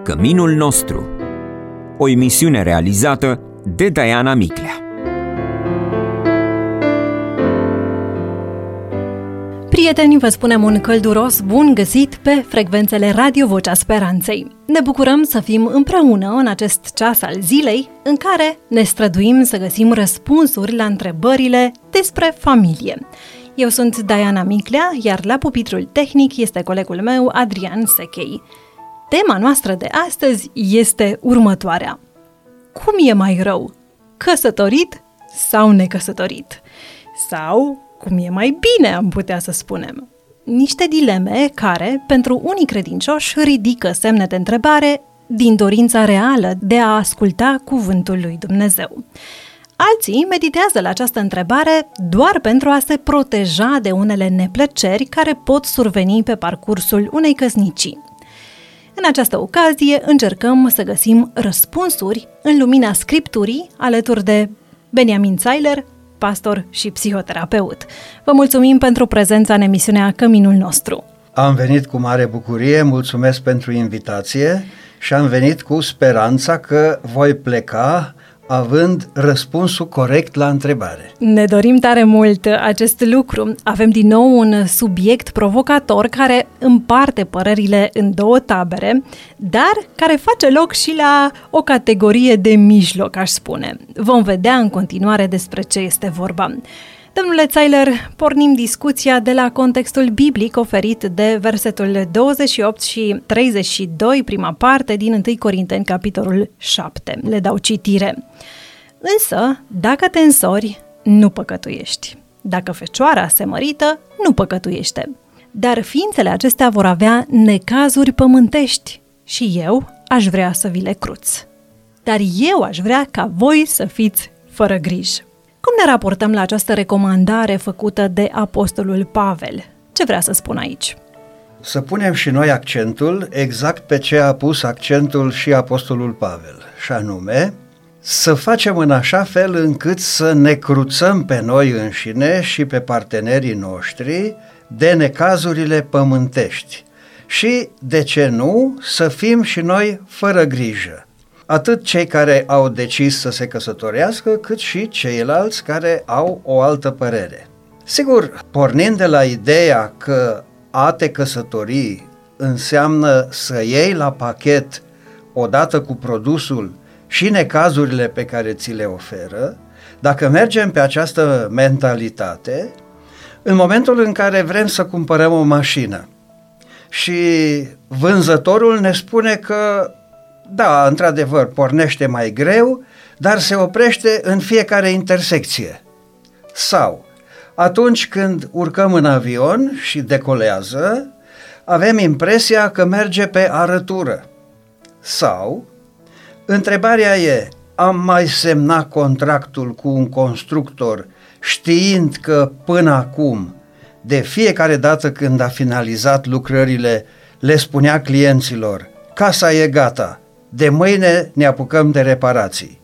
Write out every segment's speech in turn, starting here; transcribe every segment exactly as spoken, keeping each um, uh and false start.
Căminul nostru. O emisiune realizată de Diana Miclea. Prieteni, vă spunem un călduros bun găsit pe frecvențele Radio Vocea Speranței. Ne bucurăm să fim împreună în acest ceas al zilei în care ne străduim să găsim răspunsuri la întrebările despre familie. Eu sunt Diana Miclea, iar la pupitrul tehnic este colegul meu, Adrian Sechei. Tema noastră de astăzi este următoarea. Cum e mai rău? Căsătorit sau necăsătorit? Sau cum e mai bine, am putea să spunem? Niște dileme care, pentru unii credincioși, ridică semne de întrebare din dorința reală de a asculta cuvântul lui Dumnezeu. Alții meditează la această întrebare doar pentru a se proteja de unele neplăceri care pot surveni pe parcursul unei căsnicii. În această ocazie încercăm să găsim răspunsuri în lumina Scripturii alături de Beniamin Zeiler, pastor și psihoterapeut. Vă mulțumim pentru prezența în emisiunea Căminul nostru. Am venit cu mare bucurie, mulțumesc pentru invitație și am venit cu speranța că voi pleca având răspunsul corect la întrebare. Ne dorim tare mult acest lucru. Avem din nou un subiect provocator care împarte părerile în două tabere, dar care face loc și la o categorie de mijloc, aș spune. Vom vedea în continuare despre ce este vorba. Domnule Zeiler, pornim discuția de la contextul biblic oferit de versetul douăzeci și opt și treizeci și doi, prima parte din întâi Corinteni, capitolul șapte. Le dau citire. Însă, dacă te însori, nu păcătuiești. Dacă fecioara se mărită, nu păcătuiește. Dar ființele acestea vor avea necazuri pământești și eu aș vrea să vi le cruț. Dar eu aș vrea ca voi să fiți fără grijă. Cum ne raportăm la această recomandare făcută de apostolul Pavel? Ce vrea să spun aici? Să punem și noi accentul exact pe ce a pus accentul și apostolul Pavel, și anume să facem în așa fel încât să ne cruțăm pe noi înșine și pe partenerii noștri de necazurile pământești și, de ce nu, să fim și noi fără grijă. Atât cei care au decis să se căsătorească, cât și ceilalți care au o altă părere. Sigur, pornind de la ideea că a te căsători înseamnă să iei la pachet, odată cu produsul, și necazurile pe care ți le oferă, dacă mergem pe această mentalitate, în momentul în care vrem să cumpărăm o mașină și vânzătorul ne spune că da, într-adevăr, pornește mai greu, dar se oprește în fiecare intersecție. Sau, atunci când urcăm în avion și decolează, avem impresia că merge pe arătură. Sau, întrebarea e, am mai semnat contractul cu un constructor știind că până acum, de fiecare dată când a finalizat lucrările, le spunea clienților, casa e gata, de mâine ne apucăm de reparații.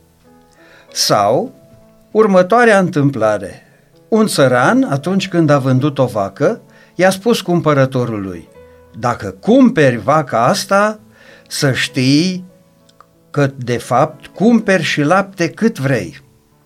Sau, următoarea întâmplare, un țăran, atunci când a vândut o vacă, i-a spus cumpărătorului, dacă cumperi vaca asta, să știi că, de fapt, cumperi și lapte cât vrei.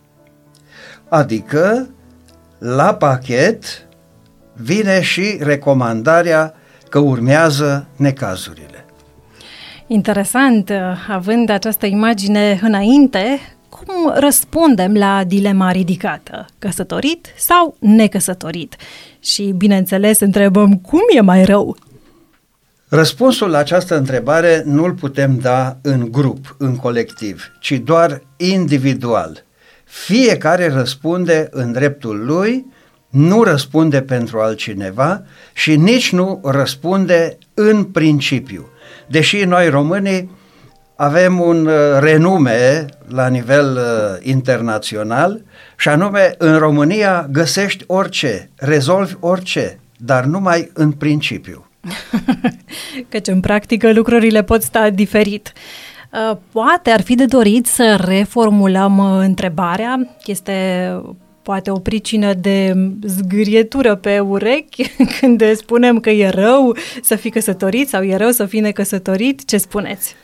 Adică, la pachet vine și recomandarea că urmează necazurile. Interesant, având această imagine înainte, cum răspundem la dilema ridicată? Căsătorit sau necăsătorit? Și, bineînțeles, întrebăm cum e mai rău? Răspunsul la această întrebare nu-l putem da în grup, în colectiv, ci doar individual. Fiecare răspunde în dreptul lui, nu răspunde pentru altcineva și nici nu răspunde în principiu. Deși noi românii avem un renume la nivel uh, internațional și anume în România găsești orice, rezolvi orice, dar numai în principiu. Căci în practică lucrurile pot sta diferit. Poate ar fi de dorit să reformulăm întrebarea, este poate o pricină de zgârietură pe urechi când spunem că e rău să fii căsătorit sau e rău să fii necăsătorit. Ce spuneți?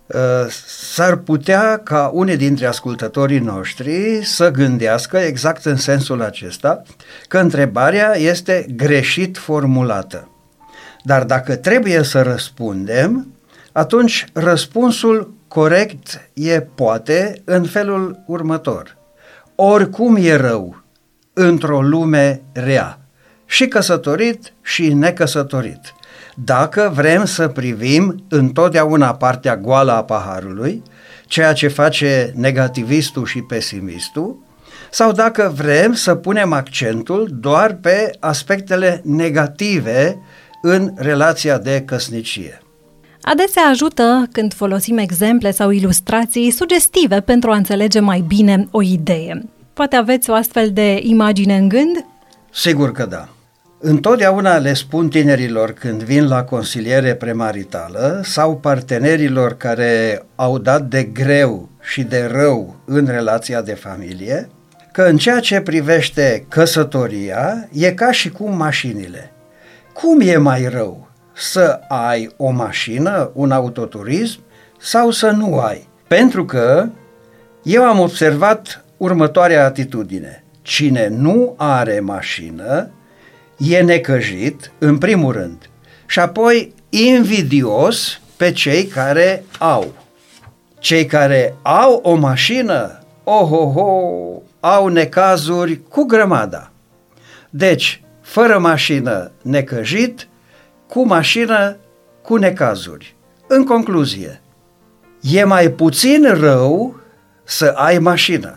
S-ar putea ca unii dintre ascultătorii noștri să gândească exact în sensul acesta, că întrebarea este greșit formulată. Dar dacă trebuie să răspundem, atunci răspunsul corect e poate în felul următor: oricum e rău într-o lume rea, și căsătorit și necăsătorit, dacă vrem să privim întotdeauna partea goală a paharului, ceea ce face negativistul și pesimistul, sau dacă vrem să punem accentul doar pe aspectele negative în relația de căsnicie. Adesea ajută când folosim exemple sau ilustrații sugestive pentru a înțelege mai bine o idee. Poate aveți o astfel de imagine în gând? Sigur că da. Întotdeauna le spun tinerilor când vin la consiliere premaritală sau partenerilor care au dat de greu și de rău în relația de familie, că în ceea ce privește căsătoria e ca și cum mașinile. Cum e mai rău? Să ai o mașină, un autoturism, sau să nu ai? Pentru că eu am observat următoarea atitudine: cine nu are mașină e necăjit, în primul rând, și apoi invidios pe cei care au. Cei care au o mașină, oh, oh, oh, au necazuri cu grămada. Deci, fără mașină necăjit, cu mașină cu necazuri. În concluzie, e mai puțin rău să ai mașină.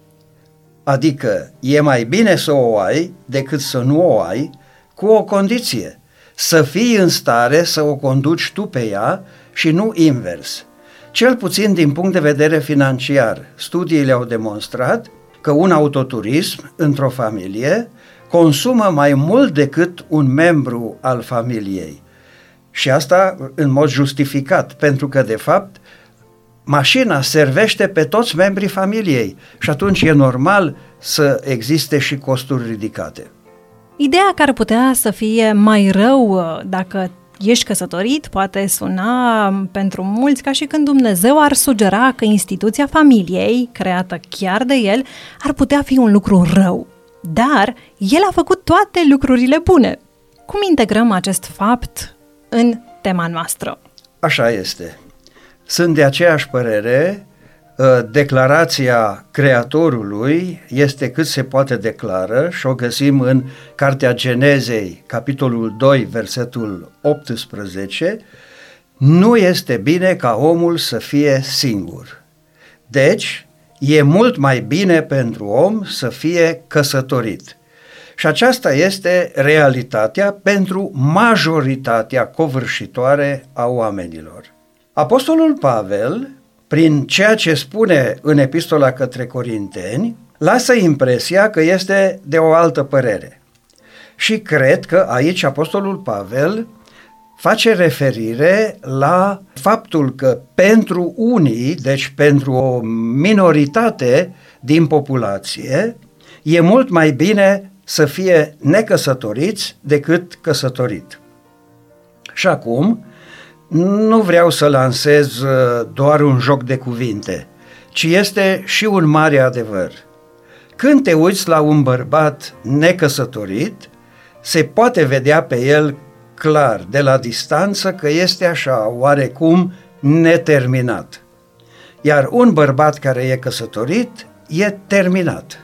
Adică e mai bine să o ai decât să nu o ai, cu o condiție: să fii în stare să o conduci tu pe ea și nu invers. Cel puțin din punct de vedere financiar, studiile au demonstrat că un autoturism într-o familie consumă mai mult decât un membru al familiei. Și asta în mod justificat, pentru că de fapt mașina servește pe toți membrii familiei și atunci e normal să existe și costuri ridicate. Ideea că ar putea să fie mai rău dacă ești căsătorit poate suna pentru mulți ca și când Dumnezeu ar sugera că instituția familiei, creată chiar de El, ar putea fi un lucru rău. Dar El a făcut toate lucrurile bune. Cum integrăm acest fapt în tema noastră? Așa este. Sunt de aceeași părere, declarația Creatorului este cât se poate declară și o găsim în Cartea Genezei, capitolul doi, versetul optsprezece: nu este bine ca omul să fie singur. Deci, e mult mai bine pentru om să fie căsătorit. Și aceasta este realitatea pentru majoritatea covârșitoare a oamenilor. Apostolul Pavel, prin ceea ce spune în epistola către Corinteni, lasă impresia că este de o altă părere. Și cred că aici apostolul Pavel face referire la faptul că pentru unii, deci pentru o minoritate din populație, e mult mai bine să fie necăsătoriți decât căsătorit. Și acum, nu vreau să lansez doar un joc de cuvinte, ci este și un mare adevăr. Când te uiți la un bărbat necăsătorit, se poate vedea pe el clar, de la distanță, că este așa, oarecum neterminat. Iar un bărbat care e căsătorit e terminat.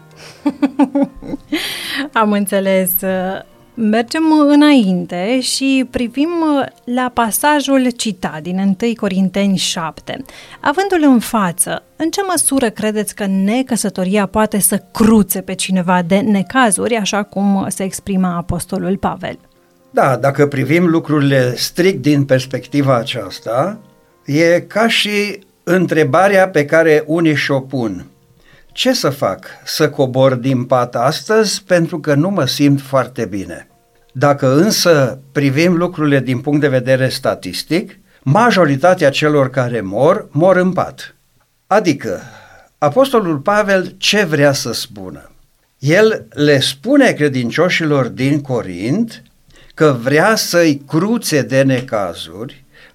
Am înțeles. Mergem înainte și privim la pasajul citat din întâi Corinteni șapte. Avându-l în față, în ce măsură credeți că necăsătoria poate să cruțe pe cineva de necazuri, așa cum se exprima apostolul Pavel? Da, dacă privim lucrurile strict din perspectiva aceasta, e ca și întrebarea pe care unii și-o pun: ce să fac? Să cobor din pat astăzi pentru că nu mă simt foarte bine. Dacă însă privim lucrurile din punct de vedere statistic, majoritatea celor care mor, mor în pat. Adică, apostolul Pavel ce vrea să spună? El le spune credincioșilor din Corint că vrea să-i cruțe de necazuri,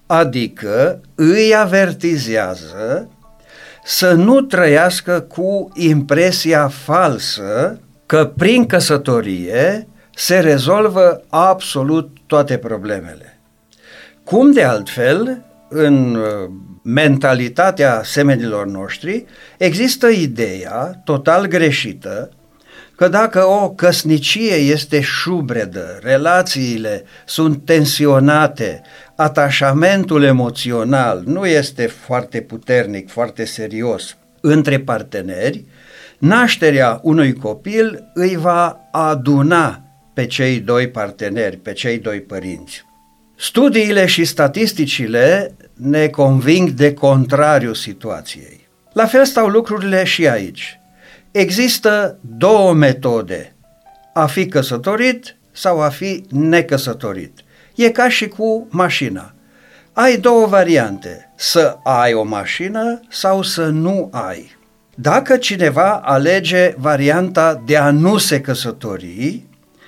adică îi avertizează să nu trăiască cu impresia falsă că prin căsătorie se rezolvă absolut toate problemele. Cum de altfel, în mentalitatea semenilor noștri, există ideea total greșită că dacă o căsnicie este șubredă, relațiile sunt tensionate, atașamentul emoțional nu este foarte puternic, foarte serios între parteneri, nașterea unui copil îi va aduna pe cei doi parteneri, pe cei doi părinți. Studiile și statisticile ne conving de contrariul situației. La fel stau lucrurile și aici. Există două metode, a fi căsătorit sau a fi necăsătorit. E ca și cu mașina. Ai două variante, să ai o mașină sau să nu ai. Dacă cineva alege varianta de a nu se căsători,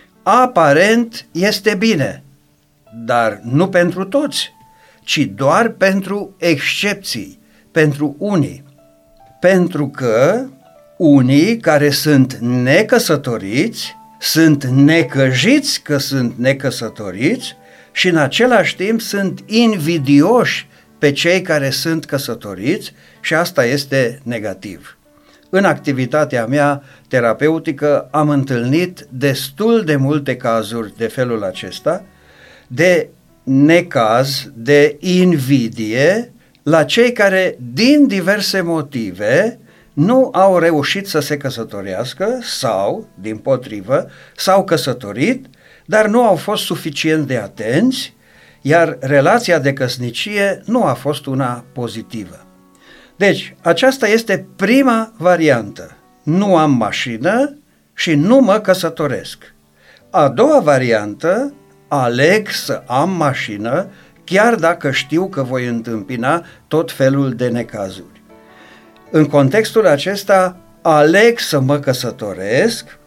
aparent este bine, dar nu pentru toți, ci doar pentru excepții, pentru unii. Pentru că unii care sunt necăsătoriți sunt necăjiți că sunt necăsătoriți și în același timp sunt invidioși pe cei care sunt căsătoriți și asta este negativ. În activitatea mea terapeutică am întâlnit destul de multe cazuri de felul acesta, de necaz, de invidie la cei care din diverse motive nu au reușit să se căsătorească sau, dimpotrivă, s-au căsătorit, dar nu au fost suficient de atenți, iar relația de căsnicie nu a fost una pozitivă. Deci, aceasta este prima variantă. Nu am mașină și nu mă căsătoresc. A doua variantă, aleg să am mașină, chiar dacă știu că voi întâmpina tot felul de necazuri. În contextul acesta, aleg să mă căsătoresc,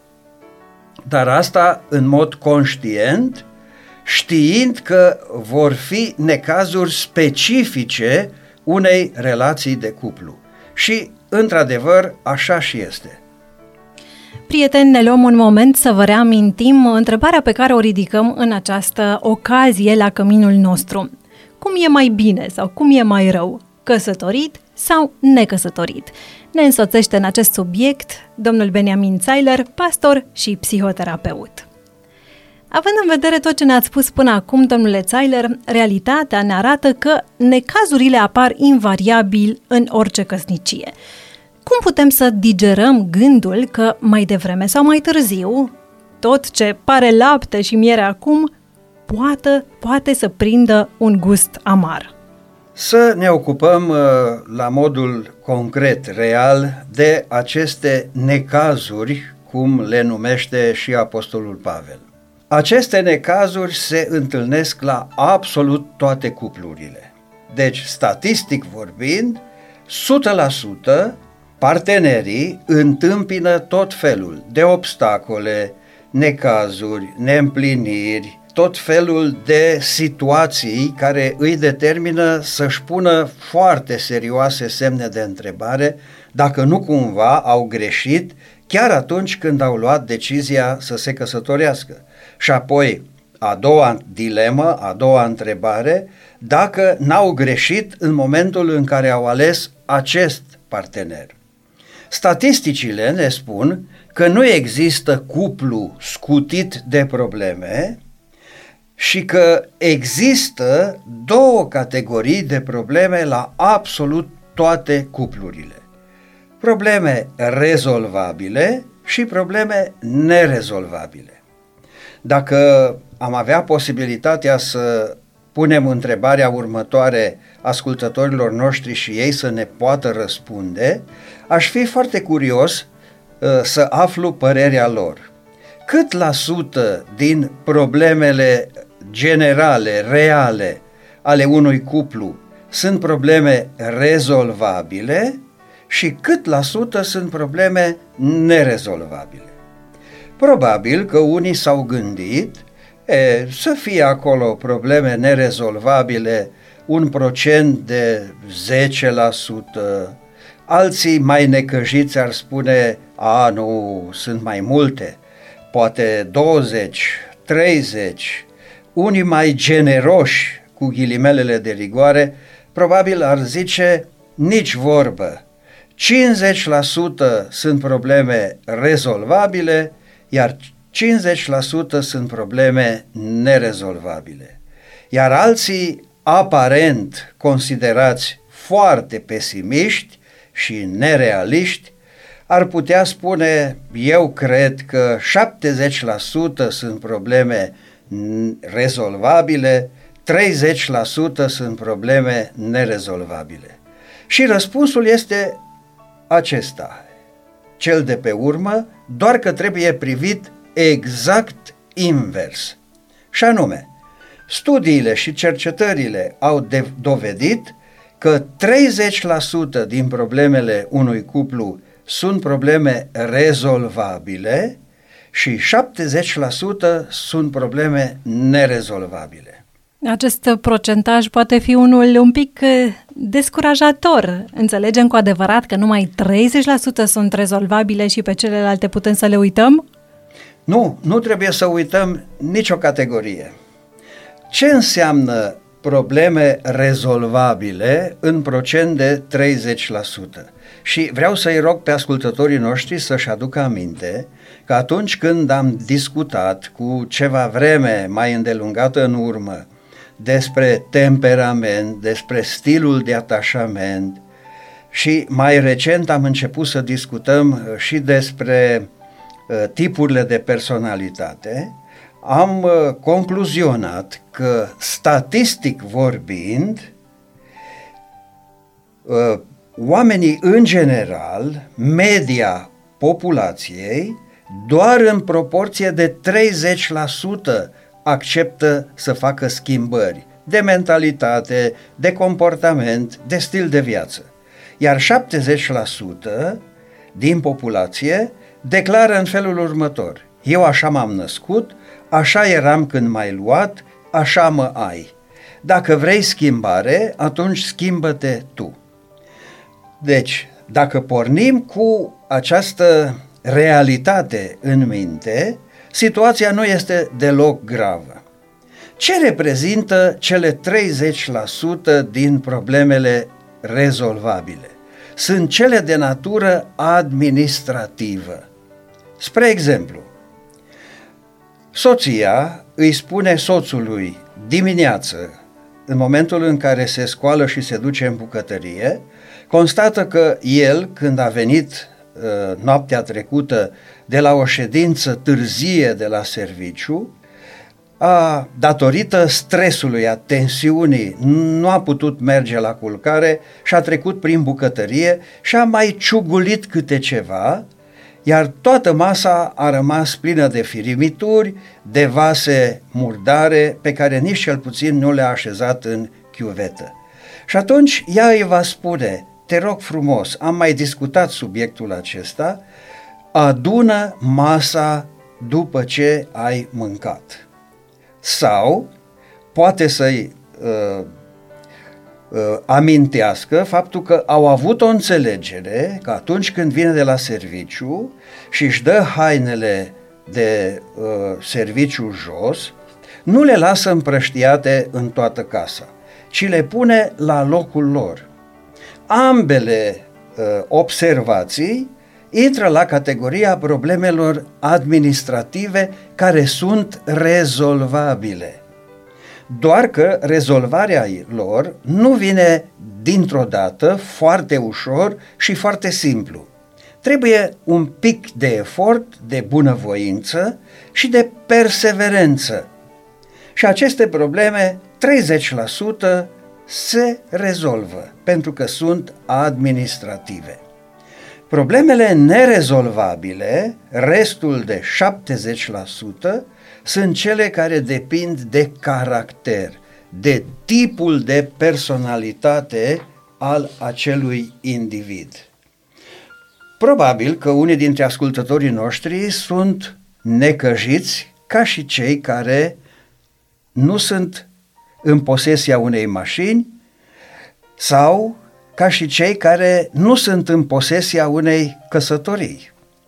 dar asta în mod conștient, știind că vor fi necazuri specifice unei relații de cuplu. Și, într-adevăr, așa și este. Prieteni, ne luăm un moment să vă reamintim întrebarea pe care o ridicăm în această ocazie la căminul nostru. Cum e mai bine sau cum e mai rău? Căsătorit sau necăsătorit? Ne însoțește în acest subiect domnul Beniamin Zeiler, pastor și psihoterapeut. Având în vedere tot ce ne-ați spus până acum, domnule Zeiler, realitatea ne arată că necazurile apar invariabil în orice căsnicie. Cum putem să digerăm gândul că mai devreme sau mai târziu, tot ce pare lapte și miere acum, poate, poate să prindă un gust amar? Să ne ocupăm la modul concret, real, de aceste necazuri, cum le numește și Apostolul Pavel. Aceste necazuri se întâlnesc la absolut toate cuplurile. Deci, statistic vorbind, o sută la sută partenerii întâmpină tot felul de obstacole, necazuri, neîmpliniri, tot felul de situații care îi determină să-și pună foarte serioase semne de întrebare dacă nu cumva au greșit chiar atunci când au luat decizia să se căsătorească. Și apoi, a doua dilemă, a doua întrebare, dacă n-au greșit în momentul în care au ales acest partener. Statisticile ne spun că nu există cuplu scutit de probleme și că există două categorii de probleme la absolut toate cuplurile. Probleme rezolvabile și probleme nerezolvabile. Dacă am avea posibilitatea să punem întrebarea următoare ascultătorilor noștri și ei să ne poată răspunde, aș fi foarte curios uh, să aflu părerea lor. Cât la sută din problemele generale, reale ale unui cuplu sunt probleme rezolvabile și cât la sută sunt probleme nerezolvabile? Probabil că unii s-au gândit e, să fie acolo probleme nerezolvabile un procent de zece la sută, alții mai necăjiți ar spune, a, nu, sunt mai multe, poate douăzeci, treizeci, unii mai generoși, cu ghilimelele de rigoare, probabil ar zice nici vorbă. cincizeci la sută sunt probleme rezolvabile, iar cincizeci la sută sunt probleme nerezolvabile. Iar alții, aparent considerați foarte pesimiști și nerealiști, ar putea spune, eu cred că șaptezeci la sută sunt probleme rezolvabile, treizeci la sută sunt probleme nerezolvabile. Și răspunsul este acesta, cel de pe urmă, doar că trebuie privit exact invers. Și anume, studiile și cercetările au de- dovedit că treizeci la sută din problemele unui cuplu sunt probleme rezolvabile și șaptezeci la sută sunt probleme nerezolvabile. Acest procentaj poate fi unul un pic descurajator. Înțelegem cu adevărat că numai treizeci la sută sunt rezolvabile și pe celelalte putem să le uităm? Nu, nu trebuie să uităm nicio categorie. Ce înseamnă probleme rezolvabile în procent de treizeci la sută? Și vreau să-i rog pe ascultătorii noștri să-și aducă aminte că atunci când am discutat cu ceva vreme mai îndelungată în urmă despre temperament, despre stilul de atașament și mai recent am început să discutăm și despre uh, tipurile de personalitate, am uh, concluzionat că, statistic vorbind, uh, oamenii în general, media populației, doar în proporție de treizeci la sută acceptă să facă schimbări de mentalitate, de comportament, de stil de viață. Iar șaptezeci la sută din populație declară în felul următor: eu așa m-am născut, așa eram când m-ai luat, așa mă ai. Dacă vrei schimbare, atunci schimbă-te tu. Deci, dacă pornim cu această realitate în minte, situația nu este deloc gravă. Ce reprezintă cele treizeci la sută din problemele rezolvabile? Sunt cele de natură administrativă. Spre exemplu, soția îi spune soțului dimineață, în momentul în care se scoală și se duce în bucătărie, constată că el, când a venit uh, noaptea trecută de la o ședință târzie de la serviciu, a, datorită stresului, a tensiunii, nu a putut merge la culcare și a trecut prin bucătărie și a mai ciugulit câte ceva, iar toată masa a rămas plină de firimituri, de vase murdare pe care nici cel puțin nu le-a așezat în chiuvetă. Și atunci ea îi va spune: te rog frumos, am mai discutat subiectul acesta, adună masa după ce ai mâncat. Sau poate să-i uh, uh, amintească faptul că au avut o înțelegere că atunci când vine de la serviciu și își dă hainele de uh, serviciu jos, nu le lasă împrăștiate în toată casa, ci le pune la locul lor. Ambele uh, observații intră la categoria problemelor administrative care sunt rezolvabile. Doar că rezolvarea lor nu vine dintr-o dată, foarte ușor și foarte simplu. Trebuie un pic de efort, de bunăvoință și de perseverență. Și aceste probleme, treizeci la sută, se rezolvă pentru că sunt administrative. Problemele nerezolvabile, restul de șaptezeci la sută, sunt cele care depind de caracter, de tipul de personalitate al acelui individ. Probabil că unii dintre ascultătorii noștri sunt necăjiți ca și cei care nu sunt în posesia unei mașini, sau ca și cei care nu sunt în posesia unei căsătorii.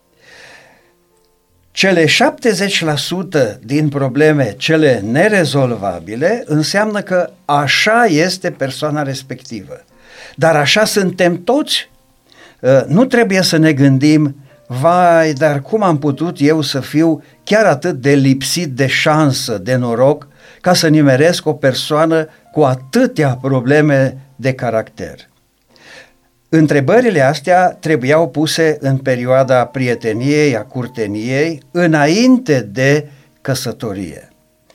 Cele șaptezeci la sută din probleme, cele nerezolvabile, înseamnă că așa este persoana respectivă. Dar așa suntem toți? Nu trebuie să ne gândim, vai, dar cum am putut eu să fiu chiar atât de lipsit de șansă, de noroc, ca să nimeresc o persoană cu atâtea probleme de caracter. Întrebările astea trebuiau puse în perioada prieteniei, a curteniei, înainte de căsătorie.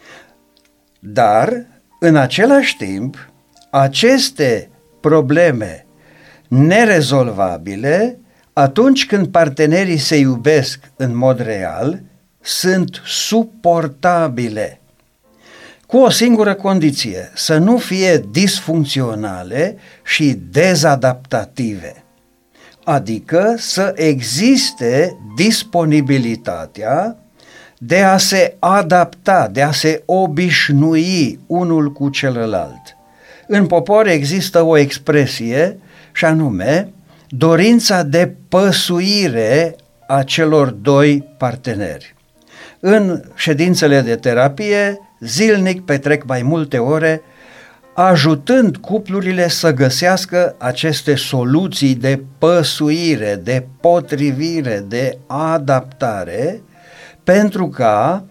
Dar, în același timp, aceste probleme nerezolvabile, atunci când partenerii se iubesc în mod real, sunt suportabile. Cu o singură condiție, să nu fie disfuncționale și dezadaptative, adică să existe disponibilitatea de a se adapta, de a se obișnui unul cu celălalt. În popor există o expresie și anume dorința de păsuire a celor doi parteneri. În ședințele de terapie, zilnic petrec mai multe ore ajutând cuplurile să găsească aceste soluții de păsuire, de potrivire, de adaptare, pentru ca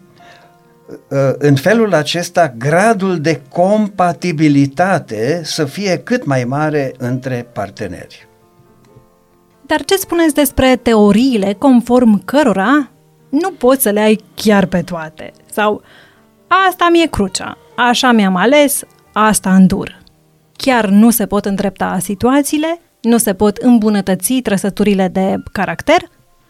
în felul acesta gradul de compatibilitate să fie cât mai mare între parteneri. Dar ce spuneți despre teoriile conform cărora nu poți să le ai chiar pe toate? Sau asta mi-e crucea, așa mi-am ales, asta îndur. Chiar nu se pot îndrepta situațiile? Nu se pot îmbunătăți trăsăturile de caracter?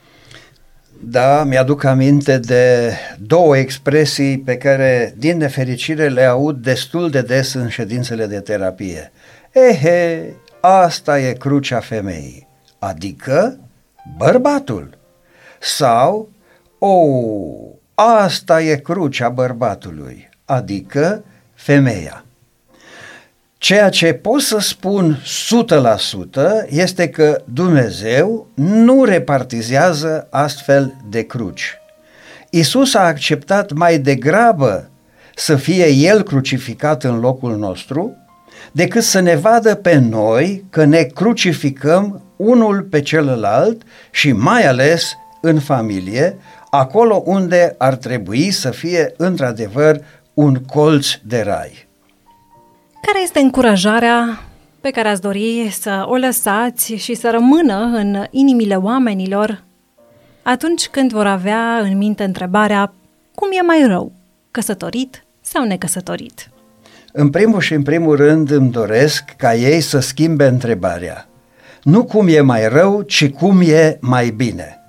Da, mi-aduc aminte de două expresii pe care, din nefericire, le aud destul de des în ședințele de terapie. Ehe, asta e crucea femeii, adică bărbatul. Sau, o, asta e crucea bărbatului, adică femeia. Ceea ce pot să spun o sută la sută este că Dumnezeu nu repartizează astfel de cruci. Iisus a acceptat mai degrabă să fie El crucificat în locul nostru, decât să ne vadă pe noi că ne crucificăm unul pe celălalt și mai ales în familie, acolo unde ar trebui să fie într-adevăr un colț de rai. Care este încurajarea pe care ați dori să o lăsați și să rămână în inimile oamenilor atunci când vor avea în minte întrebarea cum e mai rău, căsătorit sau necăsătorit? În primul și în primul rând îmi doresc ca ei să schimbe întrebarea. Nu cum e mai rău, ci cum e mai bine.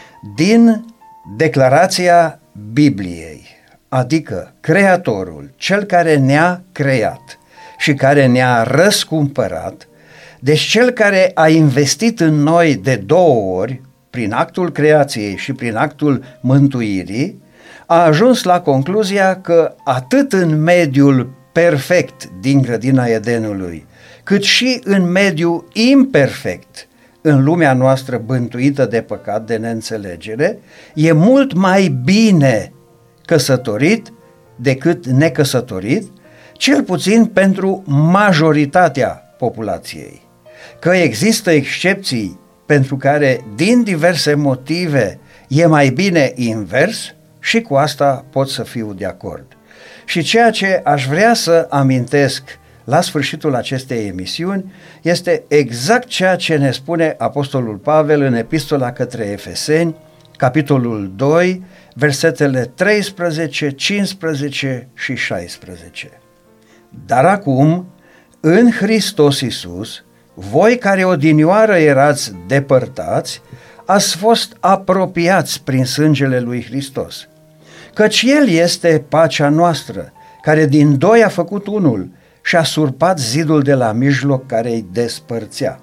Din declarația Bibliei, adică Creatorul, Cel care ne-a creat și care ne-a răscumpărat, deci Cel care a investit în noi de două ori, prin actul creației și prin actul mântuirii, a ajuns la concluzia că atât în mediul perfect din grădina Edenului, cât și în mediul imperfect, în lumea noastră bântuită de păcat, de neînțelegere, e mult mai bine căsătorit decât necăsătorit, cel puțin pentru majoritatea populației. Că există excepții pentru care, din diverse motive, e mai bine invers, și cu asta pot să fiu de acord. Și ceea ce aș vrea să amintesc la sfârșitul acestei emisiuni este exact ceea ce ne spune Apostolul Pavel în Epistola către Efeseni, capitolul doi, versetele treisprezece, cincisprezece și șaisprezece. Dar acum, în Hristos Iisus, voi care odinioară erați depărtați, ați fost apropiați prin sângele lui Hristos. Căci El este pacea noastră, care din doi a făcut unul și a surpat zidul de la mijloc care îi despărțea.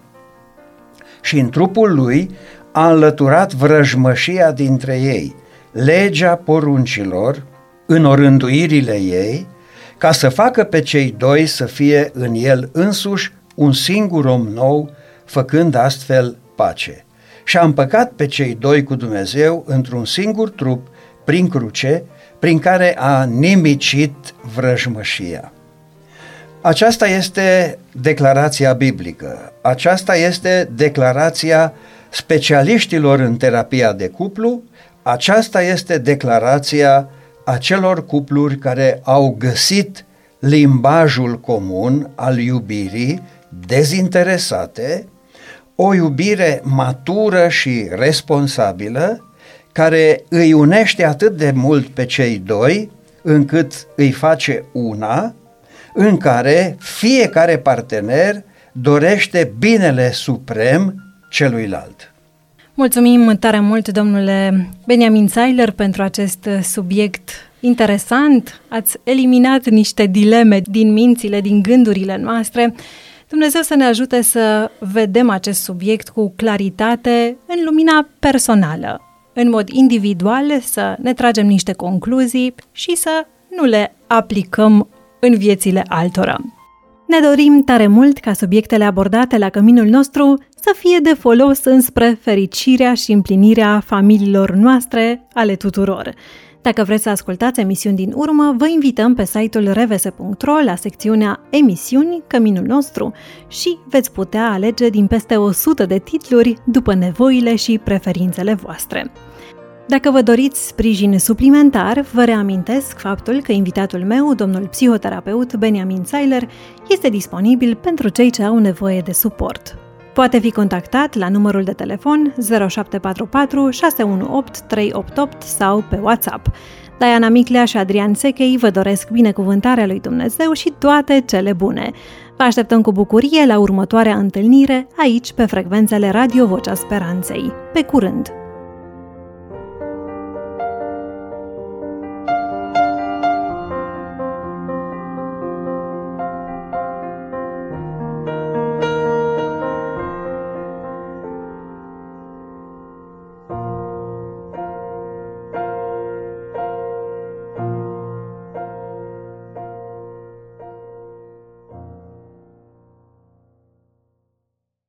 Și în trupul Lui a înlăturat vrăjmășia dintre ei, legea poruncilor, în orânduirile ei, ca să facă pe cei doi să fie în El însuși un singur om nou, făcând astfel pace. Și a împăcat pe cei doi cu Dumnezeu într-un singur trup, prin cruce, prin care a nimicit vrăjmășia. Aceasta este declarația biblică. Aceasta este declarația specialiștilor în terapia de cuplu. Aceasta este declarația acelor cupluri care au găsit limbajul comun al iubirii dezinteresate, o iubire matură și responsabilă, care îi unește atât de mult pe cei doi, încât îi face una, în care fiecare partener dorește binele suprem celuilalt. Mulțumim tare mult, domnule Beniamin Zeiler, pentru acest subiect interesant. Ați eliminat niște dileme din mințile, din gândurile noastre. Dumnezeu să ne ajute să vedem acest subiect cu claritate în lumina personală, în mod individual, să ne tragem niște concluzii și să nu le aplicăm în viețile altora. Ne dorim tare mult ca subiectele abordate la căminul nostru să fie de folos înspre fericirea și împlinirea familiilor noastre, ale tuturor. Dacă vreți să ascultați emisiuni din urmă, vă invităm pe site-ul revese punct ro la secțiunea Emisiuni, Căminul nostru, și veți putea alege din peste o sută de titluri după nevoile și preferințele voastre. Dacă vă doriți sprijin suplimentar, vă reamintesc faptul că invitatul meu, domnul psihoterapeut Beniamin Zeiler, este disponibil pentru cei ce au nevoie de suport. Poate fi contactat la numărul de telefon zero șapte patru patru șase unu opt trei opt opt sau pe WhatsApp. Diana Miclea și Adrian Sechei vă doresc binecuvântarea lui Dumnezeu și toate cele bune. Vă așteptăm cu bucurie la următoarea întâlnire aici pe frecvențele Radio Vocea Speranței. Pe curând!